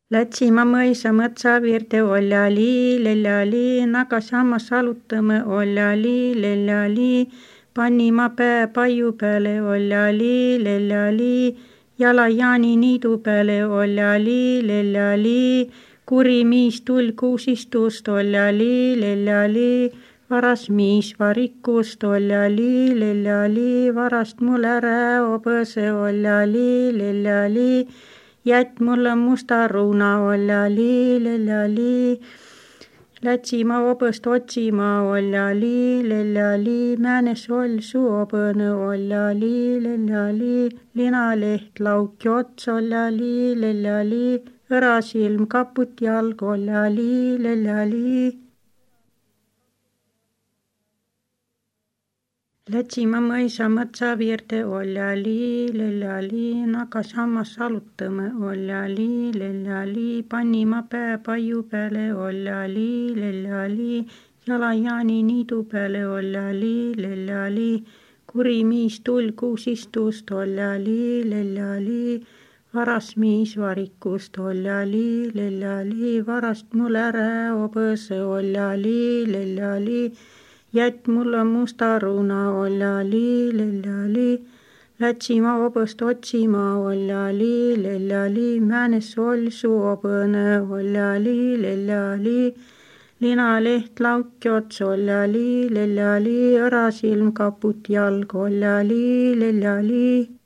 Lätsima mõisa mõtsa virte oljali, leljali, nakas hammas salutame oljali, leljali, pannima pää paiu peale oljali, leljali, jala Jaani niidu peale oljali, leljali, kuri miis tul kuusistust oljali, leljali, varas miis varikust oljali, leljali, varast mul ära obõse oljali, leljali, jät mulle musta ruuna oljali, leljali, Lätsima obõst otsima oljali, leljali, määnes oll su obõne oljali, leljali, linaleht lauki ots oljali, leljali, õrasilm kaput jalg oljali, leljali. Lätsima mõisa mõtsa virte oljali, leljali, nakas hammas salutame oljali, leljali, pannima pää paiu peale oljali, leljali, jala Jaani niidu peale oljali, leljali, kuri miis tul kuusistust oljali, leljali, varas miis varikust oljali, leljali, varast mul ära obõse oljali, leljali, jät mulle musta ruuna oljali, leljali, Lätsima obõst otsima oljali, leljali, määnes oll su obõne oljali, leljali, linaleht lauki ots oljali, leljali, õrasilm kaput jalg oljali, leljali.